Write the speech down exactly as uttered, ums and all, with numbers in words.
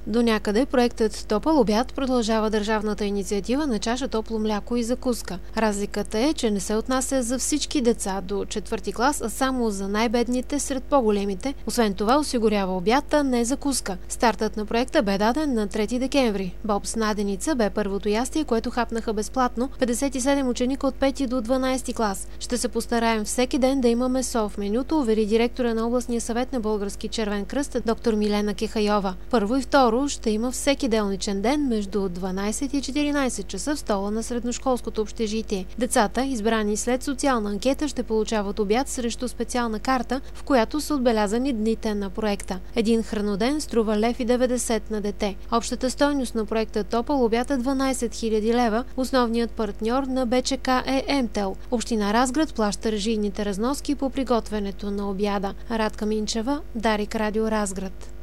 До някъде проектът Топъл обяд продължава държавната инициатива на чаша топло мляко и закуска. Разликата е, че не се отнася за всички деца до четвърти клас, а само за най-бедните сред по-големите. Освен това осигурява обяд, а не закуска. Стартът на проекта бе даден на трети декември. Боб с наденица бе първото ястие, което хапнаха безплатно петдесет и седем ученика от пети до дванадесети клас. Ще се постараем всеки ден да има месо в менюто, увери директора на областния съвет на Български червен кръст доктор Милена Кехайова. Първо и второ ще има всеки делничен ден между дванадесет и четиринадесет часа в стола на средношколското общежитие. Децата, избрани след социална анкета, ще получават обяд срещу специална карта, в която са отбелязани дните на проекта. Един храноден струва лев и деветдесет на дете. Общата стойност на проекта Топъл обяд е дванадесет хиляди лева. Основният партньор на БЧК е Емтел. Община Разград плаща режийните разноски по приготвянето на обяда. Радка Минчева, Дарик Радио Разград.